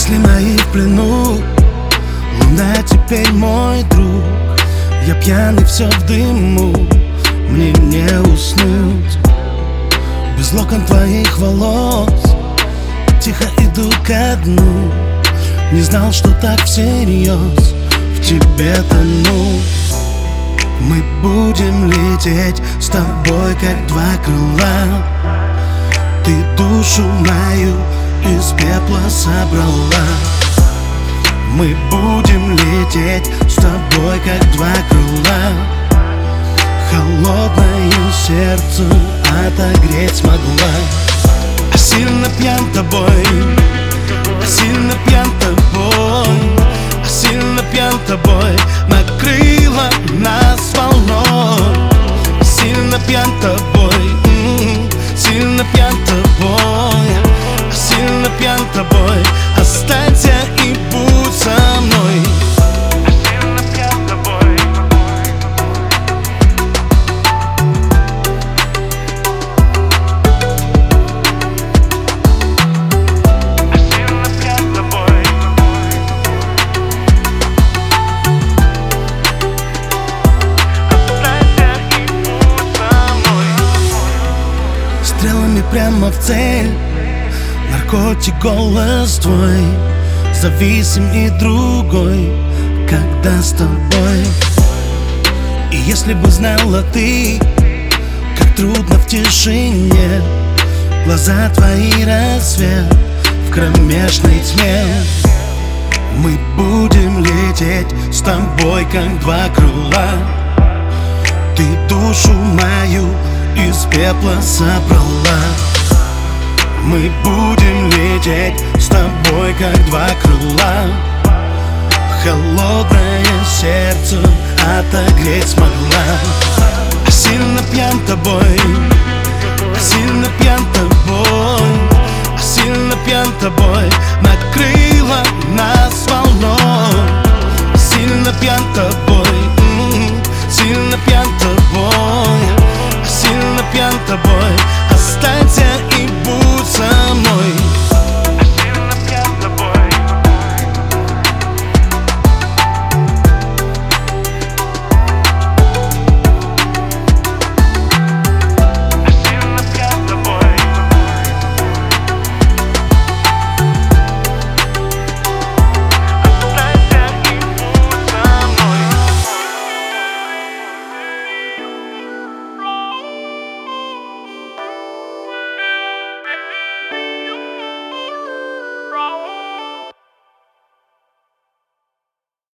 Мысли мои в плену, луна теперь мой друг. Я пьяный, все в дыму, мне не уснуть. Без локон твоих волос тихо иду ко дну. Не знал, что так всерьез в тебе тону. Мы будем лететь с тобой, как два крыла. Ты душу мою из пепла собрала. Мы будем лететь с тобой, как два крыла. Холодное сердце отогреть смогла. А сильно пьян тобой, а сильно пьян тобой, а сильно пьян тобой. Накрыла нас волной. Сильно пьян тобой, сильно пьян тобой, а сильно пьян тобой. Останься и будь со мной. Стрелами прямо в цель, наркотик, голос твой, зависим и другой, когда с тобой. И если бы знала ты, как трудно в тишине, глаза твои рассвет в кромешной тьме. Мы будем лететь с тобой, как два крыла. Ты душу мою из пепла собрала. Мы будем лететь с тобой, как два крыла. Холодное сердце отогреть смогла. А сильно пьян тобой,